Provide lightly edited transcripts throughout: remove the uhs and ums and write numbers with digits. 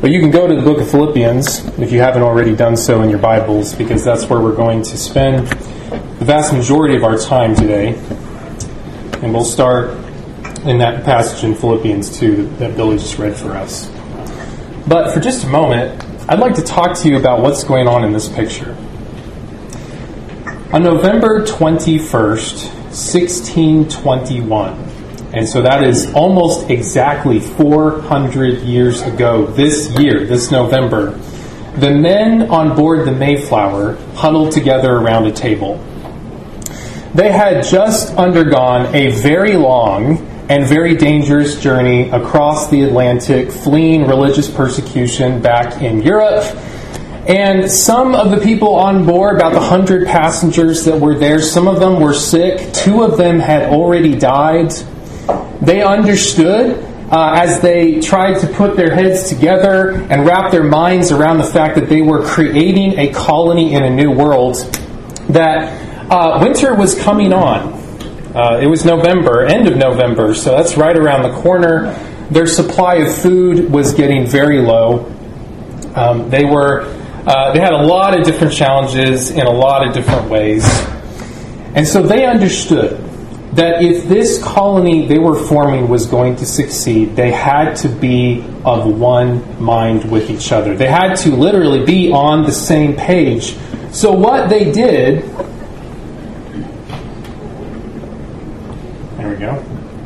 But you can go to the book of Philippians if you haven't already done so in your Bibles, because that's where we're going to spend the vast majority of our time today. And we'll start in that passage in Philippians 2 that Billy just read for us. But for just a moment, I'd like to talk to you about what's going on in this picture. On November 21st, 1621, and so that is almost exactly 400 years ago, this year, this November, the men on board the Mayflower huddled together around a table. They had just undergone a very long and very dangerous journey across the Atlantic, fleeing religious persecution back in Europe. And some of the people on board, about the 100 passengers that were there, some of them were sick. 2 of them had already died. They understood as they tried to put their heads together and wrap their minds around the fact that they were creating a colony in a new world, that winter was coming on. It was November, end of November, so that's right around the corner. Their supply of food was getting very low. They had a lot of different challenges in a lot of different ways. And so they understood that if this colony they were forming was going to succeed, they had to be of one mind with each other. They had to literally be on the same page. So what they did... There we go.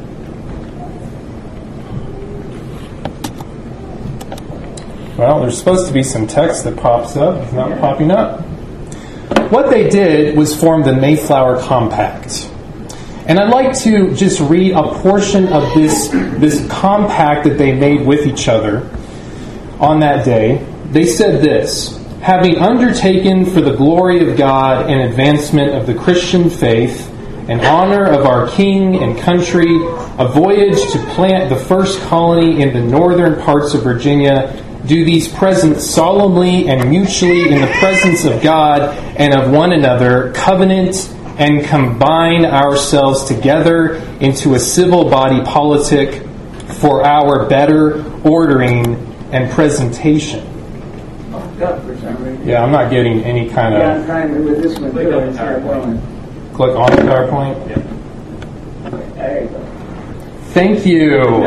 Well, there's supposed to be some text that pops up. It's not popping up. What they did was form the Mayflower Compact. And I'd like to just read a portion of this compact that they made with each other on that day. They said this: having undertaken for the glory of God and advancement of the Christian faith, in honor of our king and country, a voyage to plant the first colony in the northern parts of Virginia, do these present solemnly and mutually in the presence of God and of one another, covenant and combine ourselves together into a civil body politic for our better ordering and presentation. Yeah, I'm not getting any kind of... Yeah, I'm trying to with this one. Click on the PowerPoint. Click on the PowerPoint? Yeah. There you go. Thank you.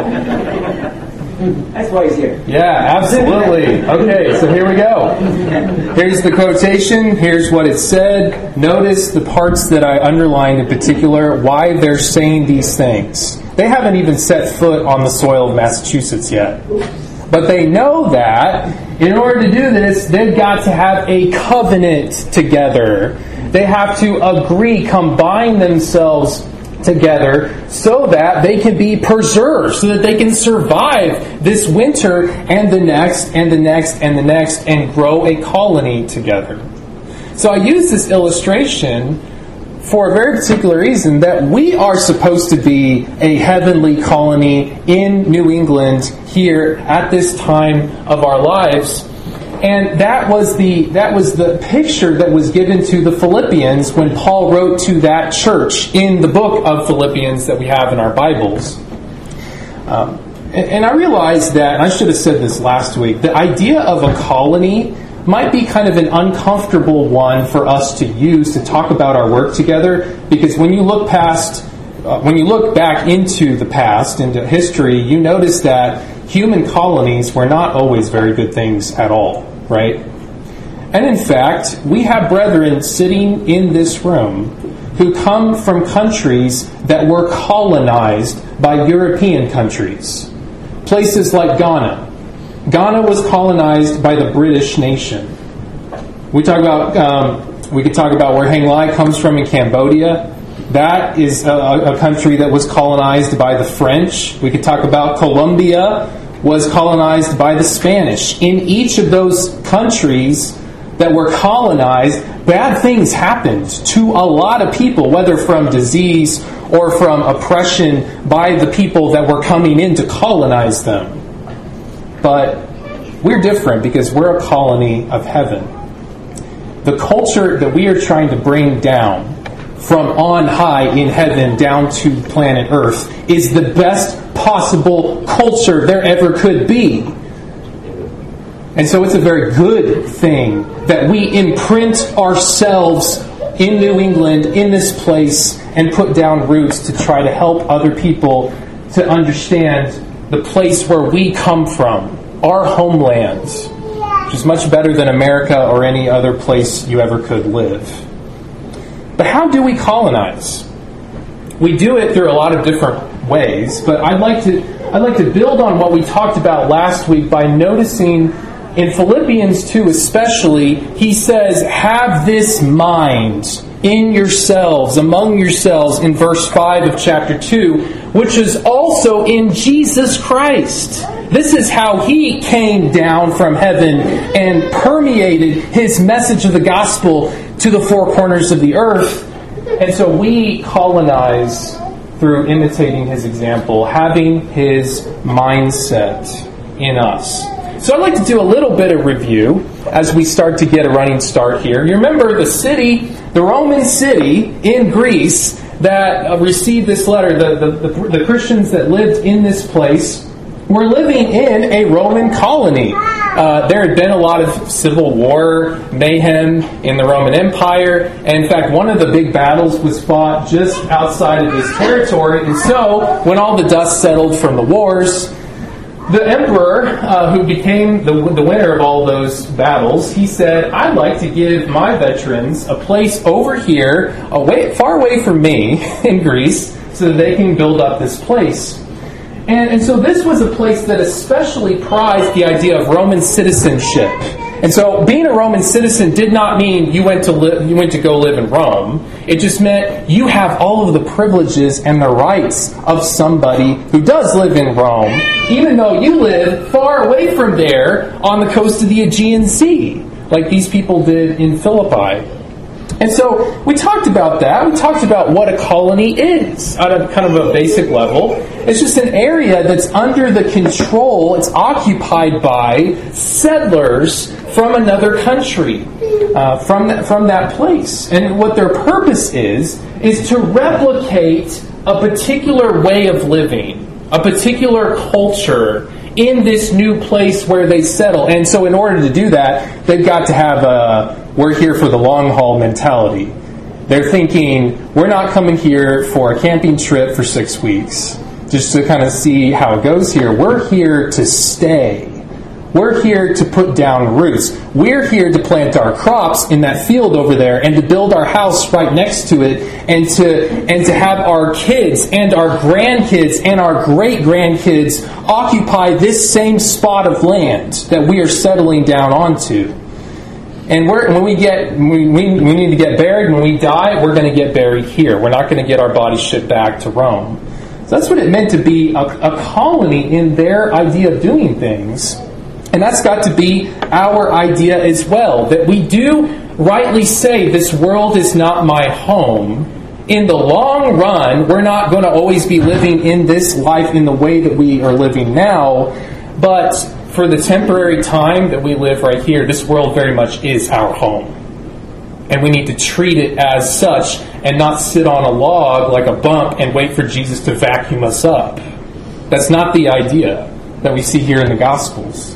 That's why he's here. Yeah, absolutely. Okay, so here we go. Here's the quotation. Here's what it said. Notice the parts that I underlined in particular, why they're saying these things. They haven't even set foot on the soil of Massachusetts yet. But they know that in order to do this, they've got to have a covenant together. They have to agree, combine themselves together so that they can be preserved, so that they can survive this winter and the next and the next and the next and grow a colony together. So I use this illustration for a very particular reason, that we are supposed to be a heavenly colony in New England here at this time of our lives. And that was the picture that was given to the Philippians when Paul wrote to that church in the book of Philippians that we have in our Bibles. And I realized that, and I should have said this last week, the idea of a colony might be kind of an uncomfortable one for us to use to talk about our work together, because when you look back into the past, into history, you notice that human colonies were not always very good things at all, right? And in fact, we have brethren sitting in this room who come from countries that were colonized by European countries. Places like Ghana. Ghana was colonized by the British nation. We could talk about where Hang Lai comes from in Cambodia. That is a country that was colonized by the French. We could talk about Colombia was colonized by the Spanish. In each of those countries that were colonized, bad things happened to a lot of people, whether from disease or from oppression by the people that were coming in to colonize them. But we're different because we're a colony of heaven. The culture that we are trying to bring down from on high in heaven down to planet Earth is the best possible culture there ever could be. And so it's a very good thing that we imprint ourselves in New England, in this place, and put down roots to try to help other people to understand the place where we come from, our homeland, which is much better than America or any other place you ever could live. But how do we colonize? We do it through a lot of different ways, but I'd like to build on what we talked about last week by noticing in Philippians 2 especially, he says, have this mind in yourselves, among yourselves, in verse 5 of chapter 2, which is also in Jesus Christ. This is how he came down from heaven and permeated his message of the gospel to the four corners of the earth. And so we colonize through imitating his example, having his mindset in us. So I'd like to do a little bit of review as we start to get a running start here. You remember the city, the Roman city in Greece that received this letter, the Christians that lived in this place were living in a Roman colony. There had been a lot of civil war, mayhem in the Roman Empire. And in fact, one of the big battles was fought just outside of this territory. And so, when all the dust settled from the wars, the emperor, who became the winner of all those battles, he said, I'd like to give my veterans a place over here, far away from me in Greece, so that they can build up this place. And so this was a place that especially prized the idea of Roman citizenship. And so being a Roman citizen did not mean you went to go live in Rome. It just meant you have all of the privileges and the rights of somebody who does live in Rome, even though you live far away from there on the coast of the Aegean Sea, like these people did in Philippi. And so we talked about that. We talked about what a colony is at a kind of a basic level. It's just an area that's under the control, it's occupied by settlers from another country, from that place. And what their purpose is to replicate a particular way of living, a particular culture in this new place where they settle. And so in order to do that, they've got to have a we're here for the long haul mentality. They're thinking, we're not coming here for a camping trip for 6 weeks, just to kind of see how it goes here. We're here to stay. We're here to put down roots. We're here to plant our crops in that field over there and to build our house right next to it and to have our kids and our grandkids and our great-grandkids occupy this same spot of land that we are settling down onto. And when we need to get buried, when we die, we're going to get buried here. We're not going to get our bodies shipped back to Rome. So that's what it meant to be a colony in their idea of doing things. And that's got to be our idea as well, that we do rightly say this world is not my home. In the long run, we're not going to always be living in this life in the way that we are living now, but for the temporary time that we live right here, this world very much is our home. And we need to treat it as such and not sit on a log like a bump and wait for Jesus to vacuum us up. That's not the idea that we see here in the Gospels.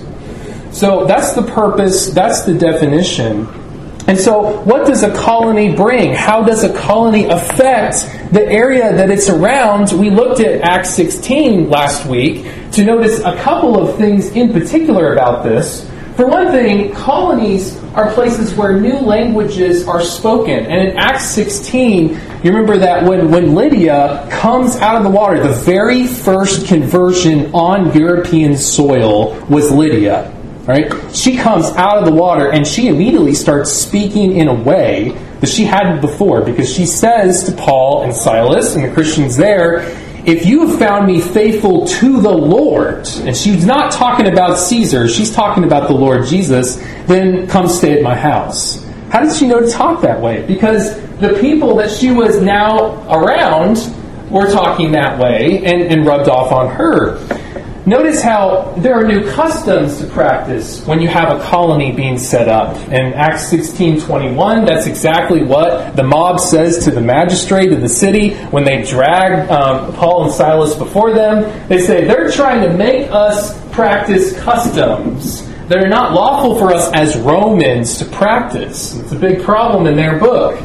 So that's the purpose, that's the definition. And so what does a colony bring? How does a colony affect the area that it's around? We looked at Acts 16 last week to notice a couple of things in particular about this. For one thing, colonies are places where new languages are spoken. And in Acts 16, you remember that when Lydia comes out of the water, the very first conversion on European soil was Lydia. Right? She comes out of the water and she immediately starts speaking in a way that she hadn't before, because she says to Paul and Silas and the Christians there, if you have found me faithful to the Lord, and she's not talking about Caesar, she's talking about the Lord Jesus, then come stay at my house. How did she know to talk that way? Because the people that she was now around were talking that way and rubbed off on her. Notice how there are new customs to practice when you have a colony being set up. In Acts 16:21, that's exactly what the mob says to the magistrate of the city when they drag Paul and Silas before them. They say, they're trying to make us practice customs that are not lawful for us as Romans to practice. It's a big problem in their book.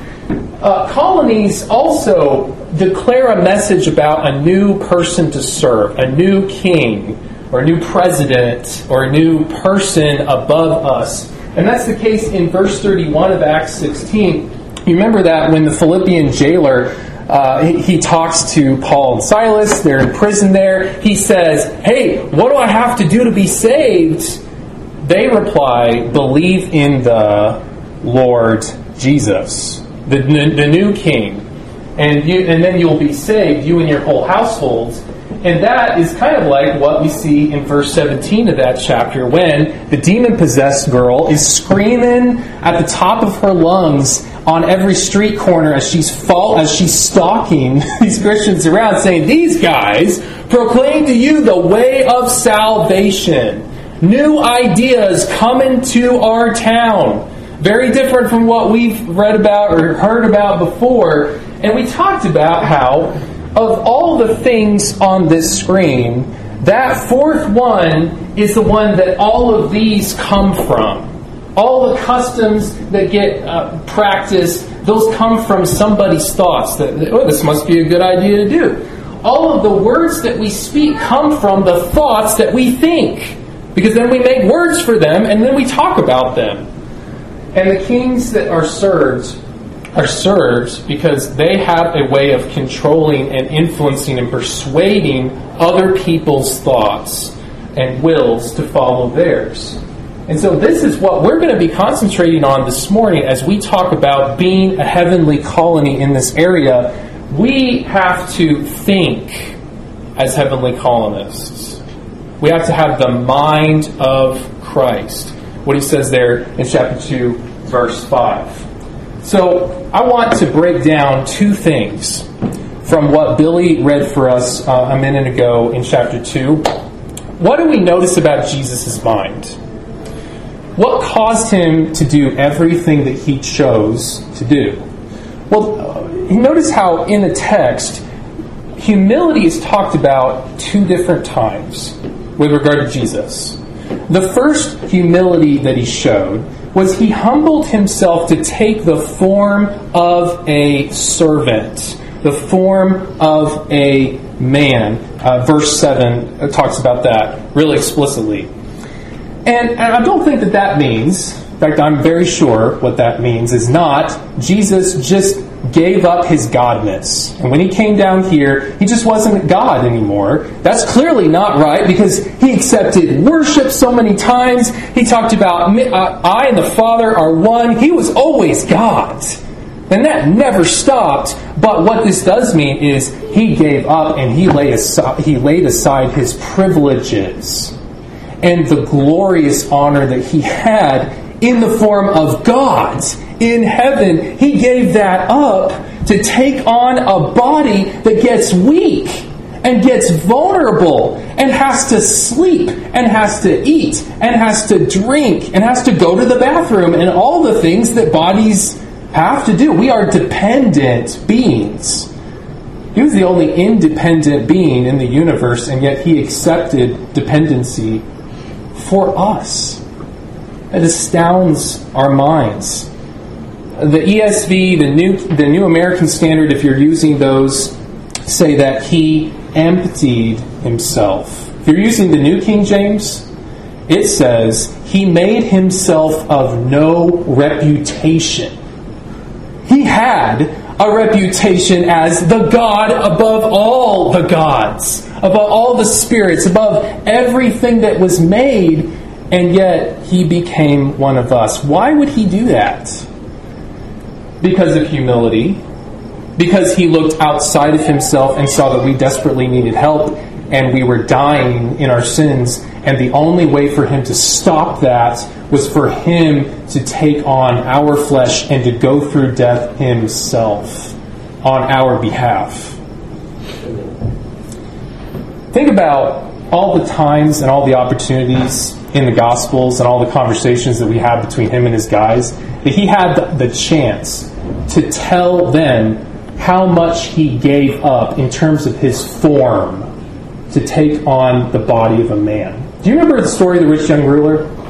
Colonies also declare a message about a new person to serve, a new king, or a new president, or a new person above us. And that's the case in verse 31 of Acts 16. You remember that when the Philippian jailer, he talks to Paul and Silas, they're in prison there. He says, hey, what do I have to do to be saved? They reply, believe in the Lord Jesus, the new king. And then you'll be saved, you and your whole household. And that is kind of like what we see in verse 17 of that chapter when the demon-possessed girl is screaming at the top of her lungs on every street corner as she's stalking these Christians around, saying, these guys proclaim to you the way of salvation. New ideas coming to our town. Very different from what we've read about or heard about before. And we talked about how, of all the things on this screen, that fourth one is the one that all of these come from. All the customs that get practiced, those come from somebody's thoughts. That, this must be a good idea to do. All of the words that we speak come from the thoughts that we think. Because then we make words for them and then we talk about them. And the kings that are served because they have a way of controlling and influencing and persuading other people's thoughts and wills to follow theirs. And so this is what we're going to be concentrating on this morning as we talk about being a heavenly colony in this area. We have to think as heavenly colonists. We have to have the mind of Christ. What he says there in chapter 2, verse 5. So I want to break down two things from what Billy read for us a minute ago in chapter 2. What do we notice about Jesus' mind? What caused him to do everything that he chose to do? Well, notice how in the text, humility is talked about two different times with regard to Jesus. The first humility that he showed was he humbled himself to take the form of a servant, the form of a man. Verse 7 talks about that really explicitly. And I don't think that means, in fact, I'm very sure what that means is not Jesus just gave up his godness. And when he came down here, he just wasn't God anymore. That's clearly not right because he accepted worship so many times. He talked about, I and the Father are one. He was always God. And that never stopped. But what this does mean is he gave up and he laid aside his privileges and the glorious honor that he had in the form of God in heaven. He gave that up to take on a body that gets weak and gets vulnerable and has to sleep and has to eat and has to drink and has to go to the bathroom and all the things that bodies have to do. We are dependent beings. He was the only independent being in the universe, and yet he accepted dependency for us. It astounds our minds. The ESV, the New American Standard, if you're using those, say that he emptied himself. If you're using the New King James, it says he made himself of no reputation. He had a reputation as the God above all the gods, above all the spirits, above everything that was made, and yet he became one of us. Why would he do that? Because of humility. Because he looked outside of himself and saw that we desperately needed help and we were dying in our sins. And the only way for him to stop that was for him to take on our flesh and to go through death himself on our behalf. Think about all the times and all the opportunities in the Gospels and all the conversations that we have between him and his guys, that he had the chance to tell them how much he gave up in terms of his form to take on the body of a man. Do you remember the story of the rich young ruler?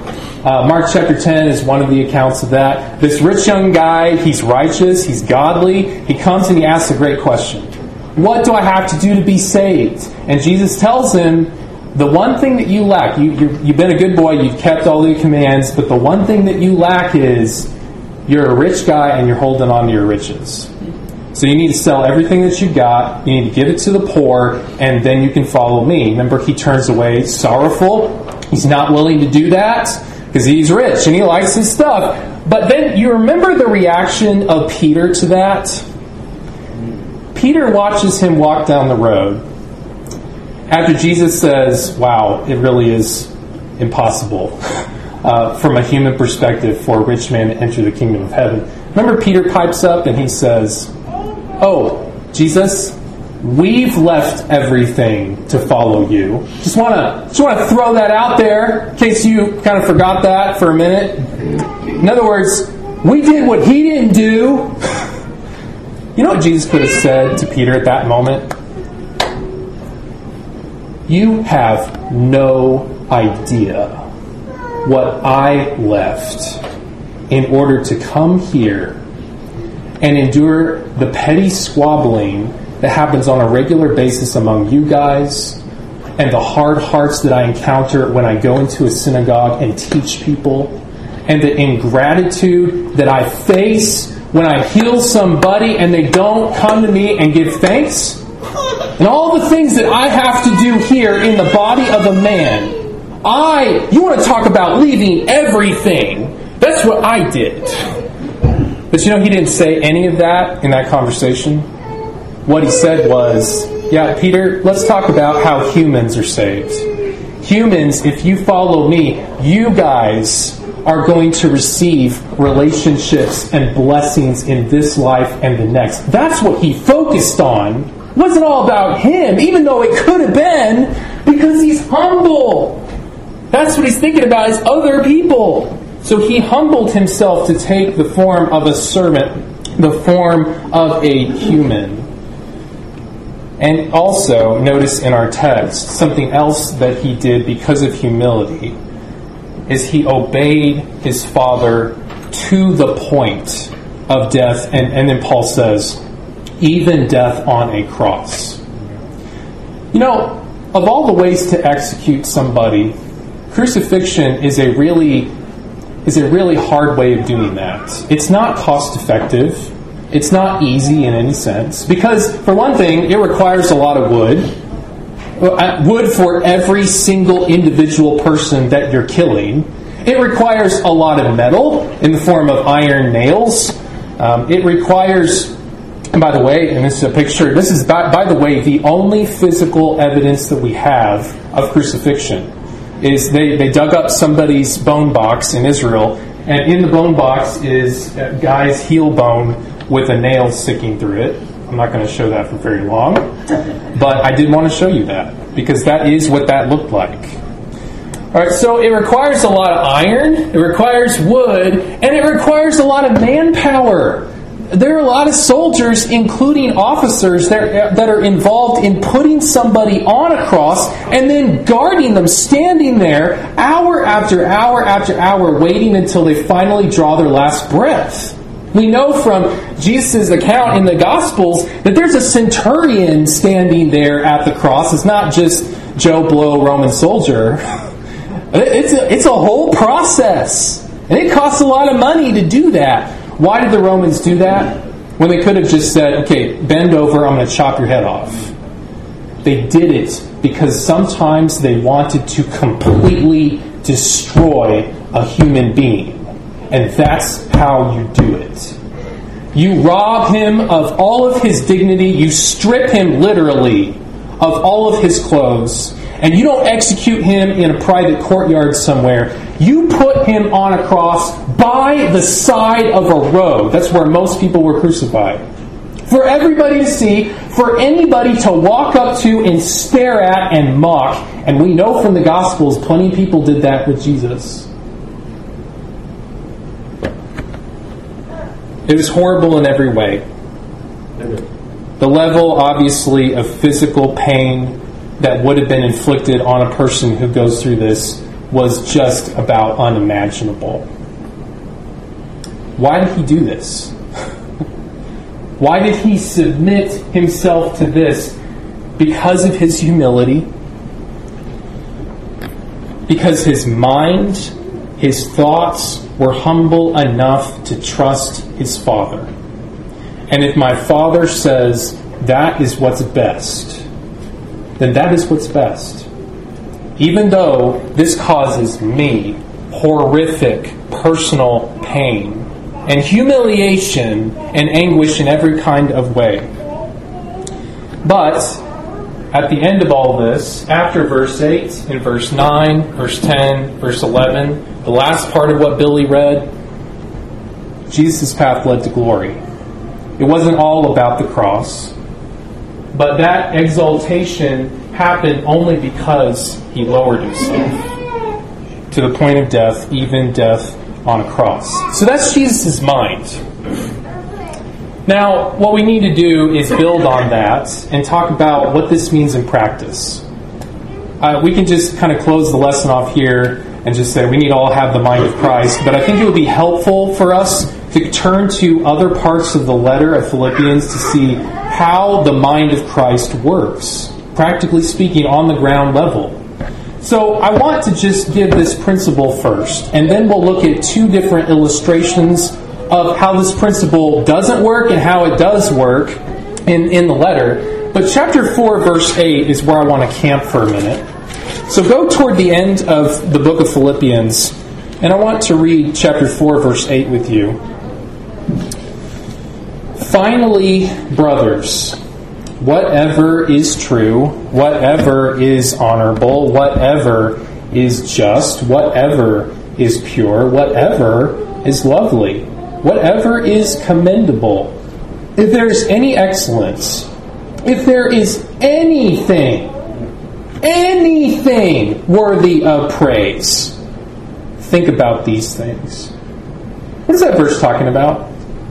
Mark chapter 10 is one of the accounts of that. This rich young guy, he's righteous, he's godly. He comes and he asks a great question. What do I have to do to be saved? And Jesus tells him, the one thing that you lack, you've been a good boy, you've kept all the commands, but the one thing that you lack is you're a rich guy and you're holding on to your riches. So you need to sell everything that you got, you need to give it to the poor, and then you can follow me. Remember, he turns away sorrowful. He's not willing to do that because he's rich and he likes his stuff. But then you remember the reaction of Peter to that? Peter watches him walk down the road after Jesus says, wow, it really is impossible from a human perspective for a rich man to enter the kingdom of heaven. Remember, Peter pipes up and he says, oh, Jesus, we've left everything to follow you. Just want to throw that out there in case you kind of forgot that for a minute. In other words, we did what he didn't do. You know what Jesus could have said to Peter at that moment? You have no idea what I left in order to come here and endure the petty squabbling that happens on a regular basis among you guys and the hard hearts that I encounter when I go into a synagogue and teach people, and the ingratitude that I face when I heal somebody and they don't come to me and give thanks, and all the things that I have to do here in the body of a man. You want to talk about leaving everything. That's what I did. But you know, he didn't say any of that in that conversation. What he said was, yeah, Peter, let's talk about how humans are saved. Humans, if you follow me, you guys are going to receive relationships and blessings in this life and the next. That's what he focused on. It wasn't all about him, even though it could have been, because he's humble. That's what he's thinking about, is other people. So he humbled himself to take the form of a servant, the form of a human. And also, notice in our text, something else that he did because of humility is he obeyed his Father to the point of death. And then Paul says, even death on a cross. You know, of all the ways to execute somebody, crucifixion is a really hard way of doing that. It's not cost effective. It's not easy in any sense. Because, for one thing, it requires a lot of wood. Wood for every single individual person that you're killing. It requires a lot of metal in the form of iron nails. It requires, and by the way, and this is a picture, this is, by the way, the only physical evidence that we have of crucifixion is they dug up somebody's bone box in Israel, and in the bone box is a guy's heel bone with a nail sticking through it. I'm not going to show that for very long, but I did want to show you that, because that is what that looked like. Alright, so it requires a lot of iron, it requires wood, and it requires a lot of manpower. There are a lot of soldiers, including officers, that are involved in putting somebody on a cross and then guarding them, standing there hour after hour after hour, waiting until they finally draw their last breath. We know from Jesus' account in the Gospels that there's a centurion standing there at the cross. It's not just Joe Blow, Roman soldier. It's a whole process. And it costs a lot of money to do that. Why did the Romans do that? When they could have just said, okay, bend over, I'm going to chop your head off. They did it because sometimes they wanted to completely destroy a human being. And that's how you do it. You rob him of all of his dignity. You strip him literally of all of his clothes. And you don't execute him in a private courtyard somewhere. You put him on a cross by the side of a road. That's where most people were crucified. For everybody to see, for anybody to walk up to and stare at and mock. And we know from the Gospels, plenty of people did that with Jesus. It was horrible in every way. The level, obviously, of physical pain that would have been inflicted on a person who goes through this was just about unimaginable. Why did he do this? Why did he submit himself to this? Because of his humility. Because his mind, his thoughts were humble enough to trust his Father. And if my Father says that is what's best, then that is what's best. Even though this causes me horrific personal pain and humiliation and anguish in every kind of way. But at the end of all this, after verse 8, in verse 9, verse 10, verse 11, the last part of what Billy read, Jesus' path led to glory. It wasn't all about the cross, but that exaltation happened only because he lowered himself to the point of death, even death on a cross. So that's Jesus' mind. Now, what we need to do is build on that and talk about what this means in practice. We can just kind of close the lesson off here and just say we need to all have the mind of Christ, but I think it would be helpful for us to turn to other parts of the letter of Philippians to see how the mind of Christ works, practically speaking, on the ground level. So I want to just give this principle first, and then we'll look at two different illustrations of how this principle doesn't work and how it does work in the letter. But chapter 4, verse 8 is where I want to camp for a minute. So go toward the end of the book of Philippians, and I want to read chapter 4, verse 8 with you. Finally, brothers, whatever is true, whatever is honorable, whatever is just, whatever is pure, whatever is lovely, whatever is commendable, if there is any excellence, if there is anything worthy of praise, think about these things. What is that verse talking about?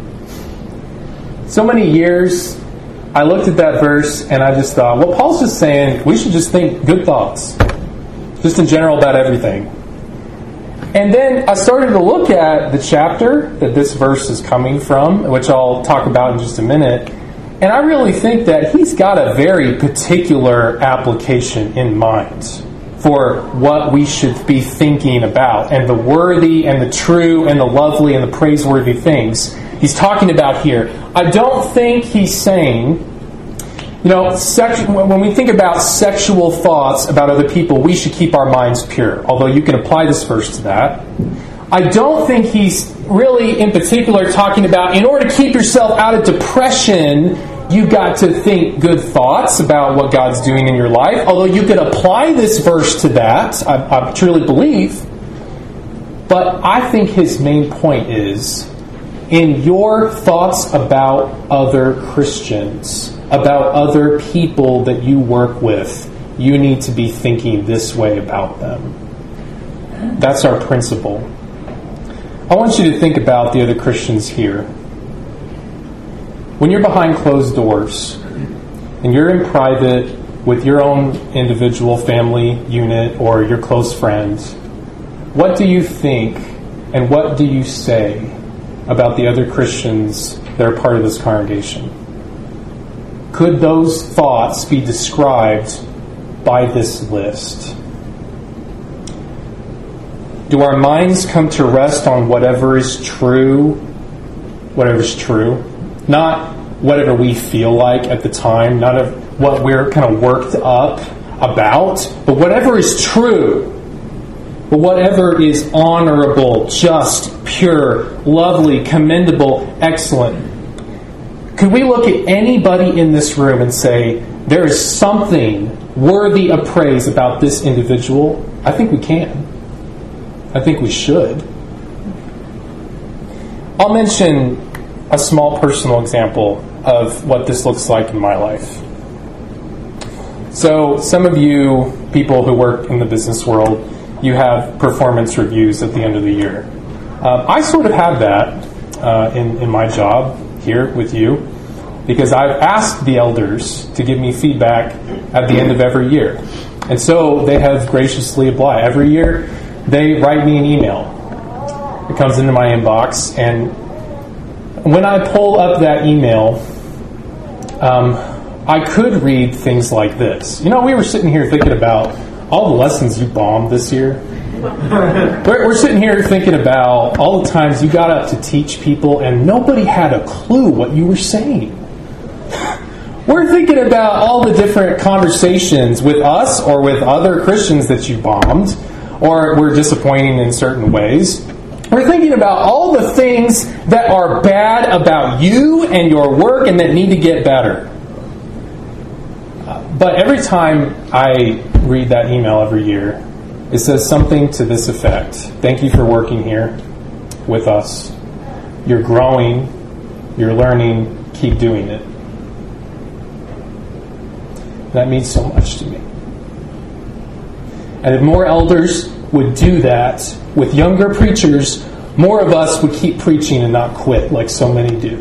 So many years I looked at that verse and I just thought, well, Paul's just saying we should just think good thoughts, just in general about everything. And then I started to look at the chapter that this verse is coming from, which I'll talk about in just a minute, and I really think that he's got a very particular application in mind for what we should be thinking about, and the worthy and the true and the lovely and the praiseworthy things he's talking about here. I don't think he's saying, when we think about sexual thoughts about other people, we should keep our minds pure, although you can apply this verse to that. I don't think he's really in particular talking about, in order to keep yourself out of depression, you've got to think good thoughts about what God's doing in your life, although you could apply this verse to that, I truly believe. But I think his main point is, in your thoughts about other Christians, about other people that you work with, you need to be thinking this way about them. That's our principle. I want you to think about the other Christians here. When you're behind closed doors, and you're in private with your own individual family unit or your close friends, what do you think and what do you say about the other Christians that are part of this congregation? Could those thoughts be described by this list? Do our minds come to rest on whatever is true? Whatever is true. Not whatever we feel like at the time, not of what we're kind of worked up about, but whatever is true. But whatever is honorable, just, pure, lovely, commendable, excellent. Could we look at anybody in this room and say, there is something worthy of praise about this individual? I think we can. I think we should. I'll mention a small personal example of what this looks like in my life. So some of you people who work in the business world, you have performance reviews at the end of the year. I sort of have that in my job here with you, because I've asked the elders to give me feedback at the end of every year. And so they have graciously applied. Every year they write me an email. It comes into my inbox, and when I pull up that email, I could read things like this. We were sitting here thinking about all the lessons you bombed this year. We're sitting here thinking about all the times you got up to teach people and nobody had a clue what you were saying. We're thinking about all the different conversations with us or with other Christians that you bombed or were disappointing in certain ways. We're thinking about all the things that are bad about you and your work and that need to get better. But every time I read that email every year, it says something to this effect. Thank you for working here with us. You're growing. You're learning. Keep doing it. That means so much to me. And if more elders would do that with younger preachers, more of us would keep preaching and not quit like so many do.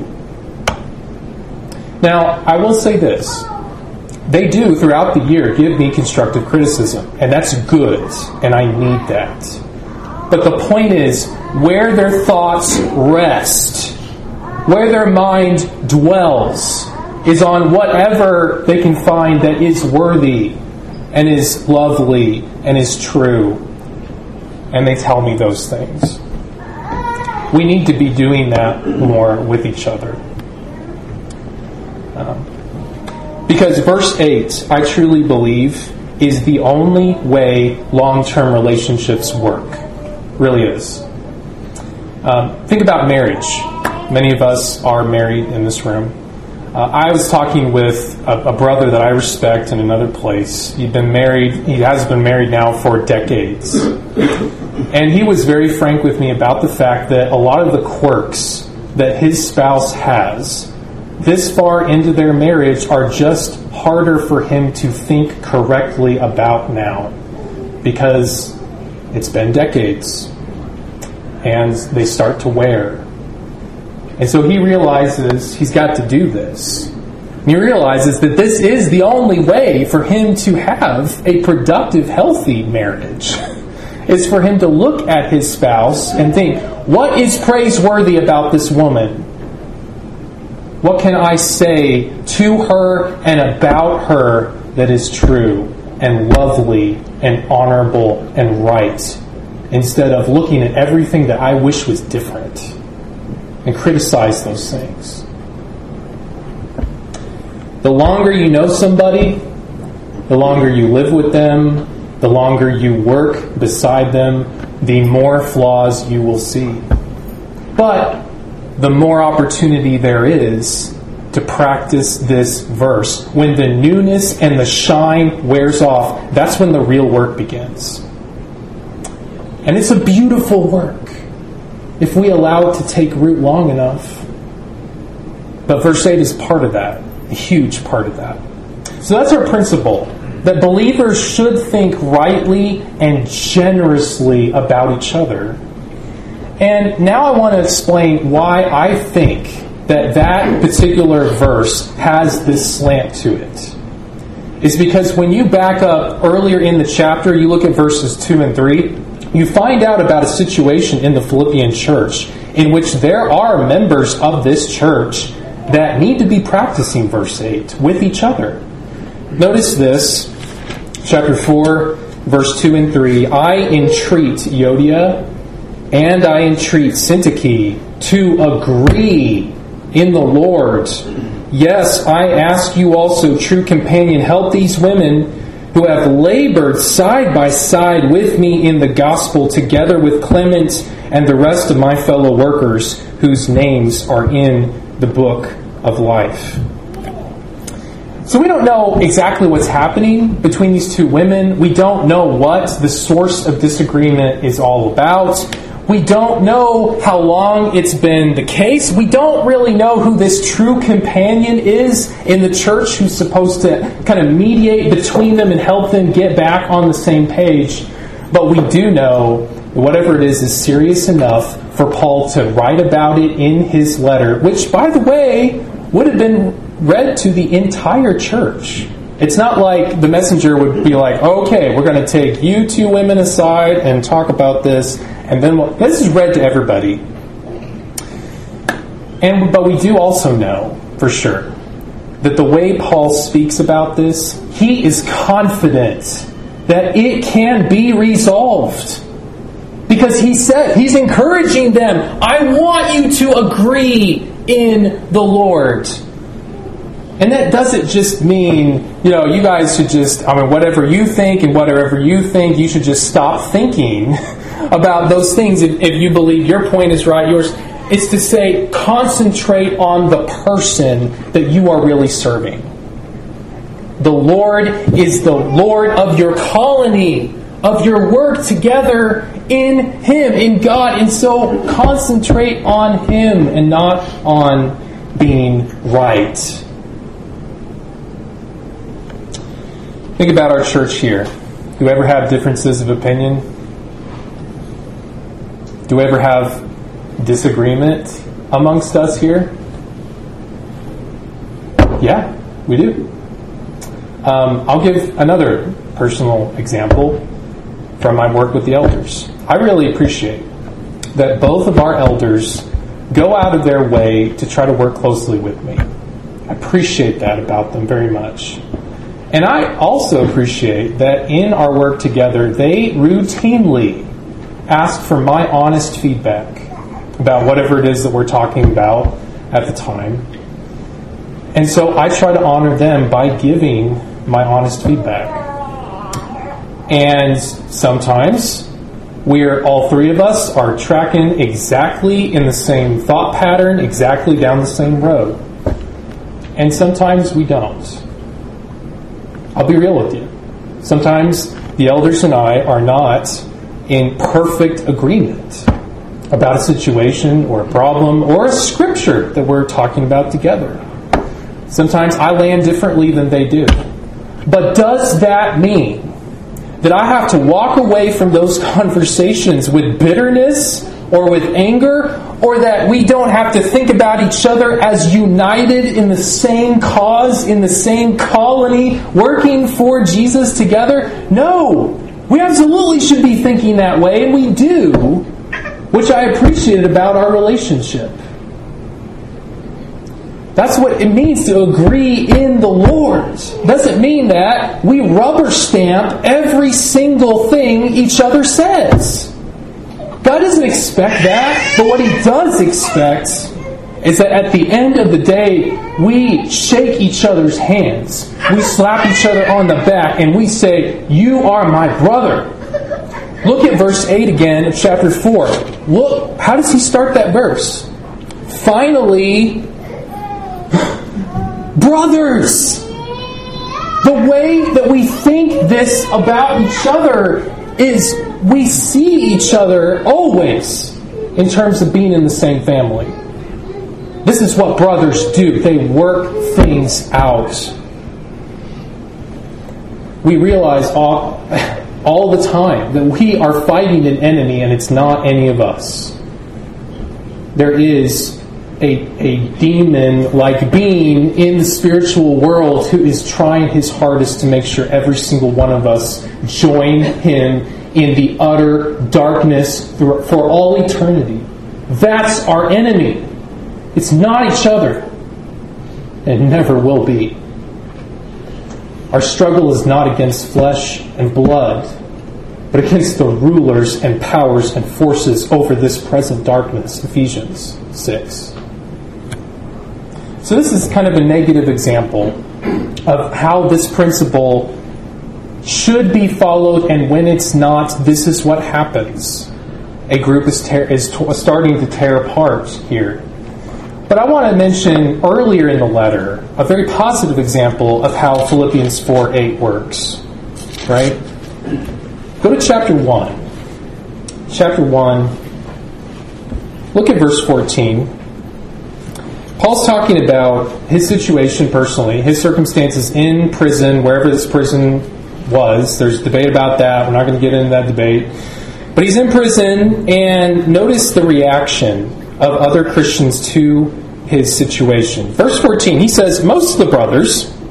Now, I will say this. They do, throughout the year, give me constructive criticism. And that's good. And I need that. But the point is, where their thoughts rest, where their mind dwells, is on whatever they can find that is worthy and is lovely and is true. And they tell me those things. We need to be doing that more with each other. Because verse 8, I truly believe, is the only way long-term relationships work. Really is. Think about marriage. Many of us are married in this room. I was talking with a brother that I respect in another place. He has been married now for decades. And he was very frank with me about the fact that a lot of the quirks that his spouse has this far into their marriage are just harder for him to think correctly about now because it's been decades and they start to wear. And so he realizes he's got to do this. And he realizes that this is the only way for him to have a productive, healthy marriage. Is for him to look at his spouse and think, what is praiseworthy about this woman? What can I say to her and about her that is true and lovely and honorable and right, instead of looking at everything that I wish was different and criticize those things? The longer you know somebody, the longer you live with them, the longer you work beside them, the more flaws you will see. But the more opportunity there is to practice this verse. When the newness and the shine wears off, that's when the real work begins. And it's a beautiful work if we allow it to take root long enough. But verse 8 is part of that, a huge part of that. So that's our principle, that believers should think rightly and generously about each other. And now I want to explain why I think that particular verse has this slant to it. It's because when you back up earlier in the chapter, you look at verses 2 and 3, you find out about a situation in the Philippian church in which there are members of this church that need to be practicing verse 8 with each other. Notice this, chapter 4, verse 2 and 3. I entreat Euodia and I entreat Syntyche to agree in the Lord. Yes, I ask you also, true companion, help these women who have labored side by side with me in the gospel, together with Clement and the rest of my fellow workers whose names are in the book of life. So we don't know exactly what's happening between these two women. We don't know what the source of disagreement is all about. We don't know how long it's been the case. We don't really know who this true companion is in the church who's supposed to kind of mediate between them and help them get back on the same page. But we do know that whatever it is serious enough for Paul to write about it in his letter, which, by the way, would have been read to the entire church. It's not like the messenger would be like, okay, we're going to take you two women aside and talk about this, and then this is read to everybody. But we do also know, for sure, that the way Paul speaks about this, he is confident that it can be resolved. Because he's encouraging them, I want you to agree in the Lord. And that doesn't just mean, you guys should just, whatever you think and whatever you think, you should just stop thinking about those things if you believe your point is right, yours. It's to say, concentrate on the person that you are really serving. The Lord is the Lord of your colony, of your work together in Him, in God. And so concentrate on Him and not on being right. Think about our church here. Do we ever have differences of opinion? Do we ever have disagreement amongst us here? Yeah, we do. I'll give another personal example from my work with the elders. I really appreciate that both of our elders go out of their way to try to work closely with me. I appreciate that about them very much. And I also appreciate that in our work together, they routinely ask for my honest feedback about whatever it is that we're talking about at the time. And so I try to honor them by giving my honest feedback. And sometimes all three of us are tracking exactly in the same thought pattern, exactly down the same road. And sometimes we don't. I'll be real with you. Sometimes the elders and I are not in perfect agreement about a situation or a problem or a scripture that we're talking about together. Sometimes I land differently than they do. But does that mean that I have to walk away from those conversations with bitterness or with anger, or that we don't have to think about each other as united in the same cause, in the same colony, working for Jesus together? No! We absolutely should be thinking that way, and we do, which I appreciate about our relationship. That's what it means to agree in the Lord. Doesn't mean that we rubber stamp every single thing each other says. God doesn't expect that, but what He does expect is that at the end of the day, we shake each other's hands. We slap each other on the back and we say, "You are my brother." Look at verse 8 again of chapter 4. Look, how does he start that verse? Finally, brothers! The way that we think this about each other is we see each other always in terms of being in the same family. This is what brothers do. They work things out. We realize all the time that we are fighting an enemy and it's not any of us. There is a demon-like being in the spiritual world who is trying his hardest to make sure every single one of us join him in the utter darkness for all eternity. That's our enemy. It's not each other. And never will be. Our struggle is not against flesh and blood, but against the rulers and powers and forces over this present darkness. Ephesians 6. So this is kind of a negative example of how this principle should be followed, and when it's not, this is what happens. A group is starting to tear apart here. But I want to mention earlier in the letter a very positive example of how Philippians 4:8 works. Right? Go to chapter 1. Chapter 1. Look at verse 14. Paul's talking about his situation personally, his circumstances in prison, wherever this prison was. There's debate about that. We're not going to get into that debate. But he's in prison, and notice the reaction of other Christians to his situation. Verse 14, he says, "Most of the brothers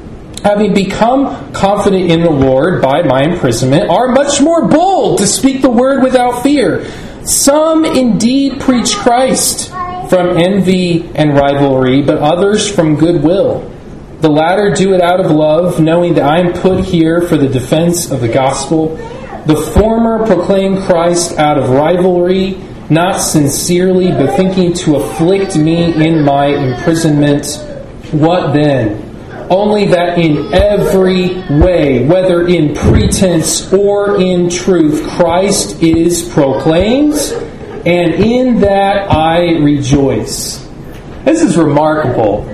having become confident in the Lord by my imprisonment, are much more bold to speak the word without fear. Some indeed preach Christ from envy and rivalry, but others from goodwill. The latter do it out of love, knowing that I am put here for the defense of the gospel. The former proclaim Christ out of rivalry, not sincerely, but thinking to afflict me in my imprisonment. What then? Only that in every way, whether in pretense or in truth, Christ is proclaimed, and in that I rejoice. This is remarkable.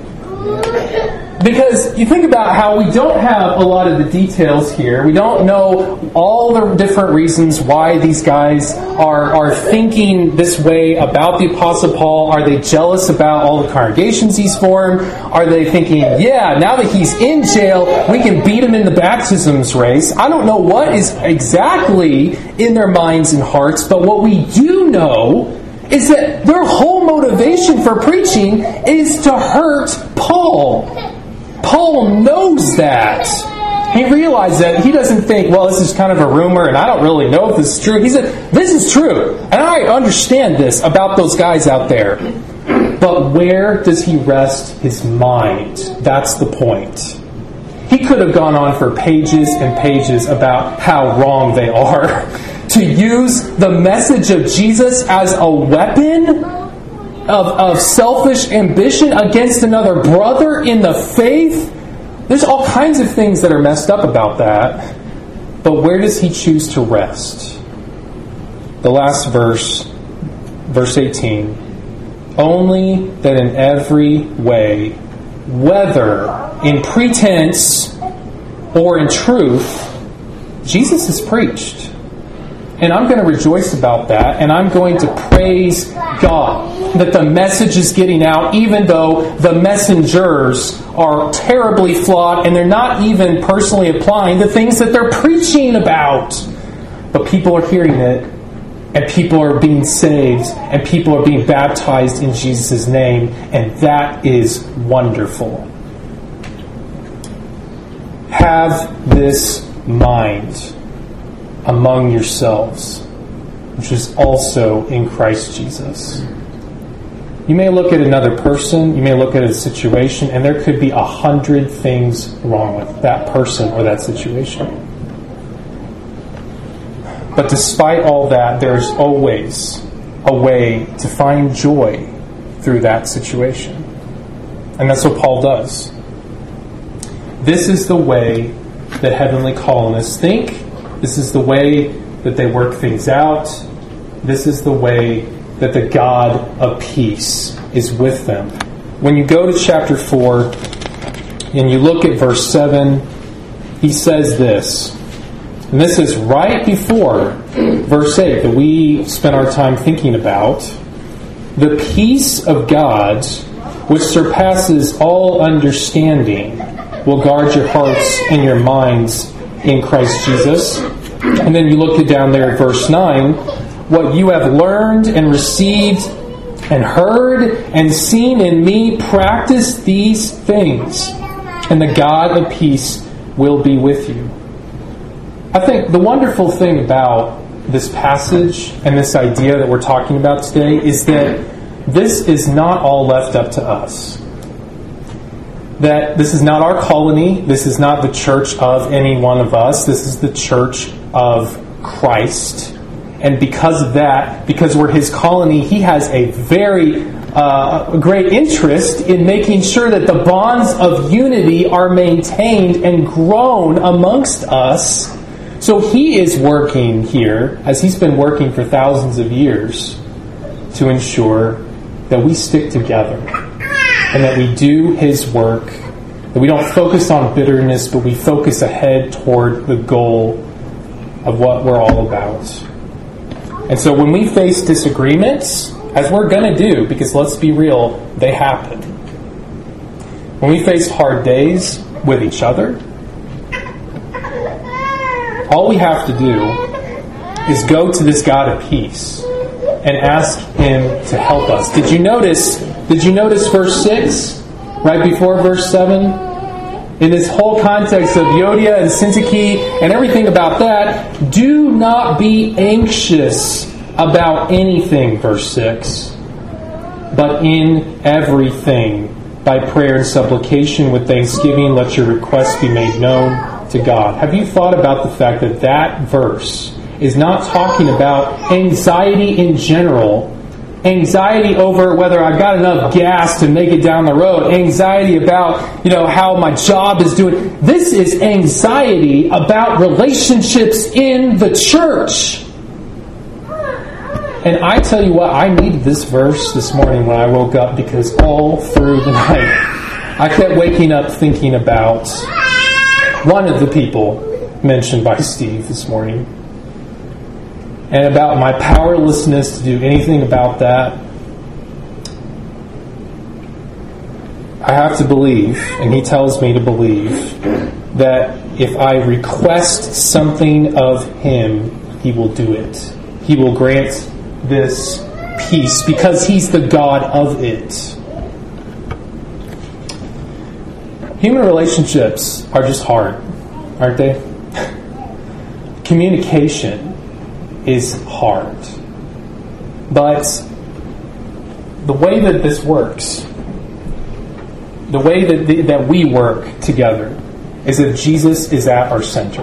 Because you think about how we don't have a lot of the details here. We don't know all the different reasons why these guys are thinking this way about the Apostle Paul. Are they jealous about all the congregations he's formed? Are they thinking, yeah, now that he's in jail, we can beat him in the baptisms race? I don't know what is exactly in their minds and hearts, but what we do know is that their whole motivation for preaching is to hurt Paul. Paul knows that. He realized that. He doesn't think, well, this is kind of a rumor and I don't really know if this is true. He said, this is true. And I understand this about those guys out there. But where does he rest his mind? That's the point. He could have gone on for pages and pages about how wrong they are. To use the message of Jesus as a weapon of selfish ambition against another brother in the faith. There's all kinds of things that are messed up about that. But where does he choose to rest? The last verse, verse 18. Only that in every way, whether in pretense or in truth, Jesus is preached. And I'm going to rejoice about that, and I'm going to praise God that the message is getting out, even though the messengers are terribly flawed and they're not even personally applying the things that they're preaching about. But people are hearing it, and people are being saved, and people are being baptized in Jesus' name, and that is wonderful. Have this mind among yourselves, which is also in Christ Jesus. You may look at another person, you may look at a situation, and there could be 100 things wrong with that person or that situation. But despite all that, there's always a way to find joy through that situation. And that's what Paul does. This is the way that heavenly colonists think. This is the way that they work things out. This is the way that the God of peace is with them. When you go to chapter 4 and you look at verse 7, he says this. And this is right before verse 8 that we spent our time thinking about. The peace of God, which surpasses all understanding, will guard your hearts and your minds in Christ Jesus. And then you look down there at verse 9. What you have learned and received and heard and seen in me, practice these things, and the God of peace will be with you. I think the wonderful thing about this passage and this idea that we're talking about today is that this is not all left up to us. That this is not our colony. This is not the church of any one of us. This is the church of Christ. And because of that, because we're His colony, He has a very great interest in making sure that the bonds of unity are maintained and grown amongst us. So He is working here, as He's been working for thousands of years, to ensure that we stick together and that we do His work, that we don't focus on bitterness, but we focus ahead toward the goal of what we're all about. And so when we face disagreements, as we're going to do, because let's be real, they happen. When we face hard days with each other, all we have to do is go to this God of peace and ask Him to help us. Did you notice verse 6? Right before verse 7? in this whole context of Yodia and Syntyche and everything about that, do not be anxious about anything, verse 6, but in everything, by prayer and supplication with thanksgiving, let your requests be made known to God. Have you thought about the fact that that verse is not talking about anxiety in general, anxiety over whether I've got enough gas to make it down the road, anxiety about, how my job is doing. This is anxiety about relationships in the church. And I tell you what, I needed this verse this morning when I woke up, because all through the night I kept waking up thinking about one of the people mentioned by Steve this morning, and about my powerlessness to do anything about that. I have to believe, and he tells me to believe, that if I request something of him, he will do it. He will grant this peace, because he's the God of it. Human relationships are just hard, aren't they? Communication is hard. But the way that this works, the way that we work together, is that Jesus is at our center.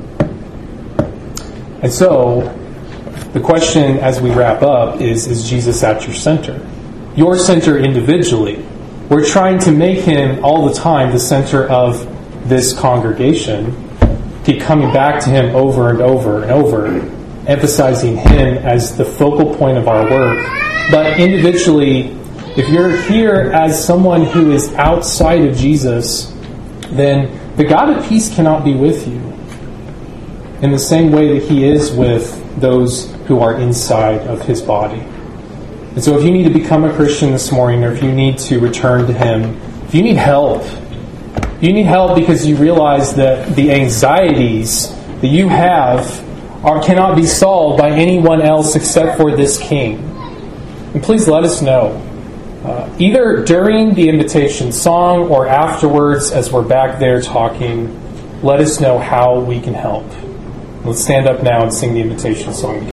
And so, the question as we wrap up is Jesus at your center? Your center individually. We're trying to make him all the time the center of this congregation. Keep coming back to him over and over and over, emphasizing him as the focal point of our work. But individually, if you're here as someone who is outside of Jesus, then the God of peace cannot be with you in the same way that he is with those who are inside of his body. And so if you need to become a Christian this morning, or if you need to return to him, if you need help because you realize that the anxieties that you have cannot be solved by anyone else except for this King, and please let us know. Either during the invitation song or afterwards as we're back there talking, let us know how we can help. Let's stand up now and sing the invitation song.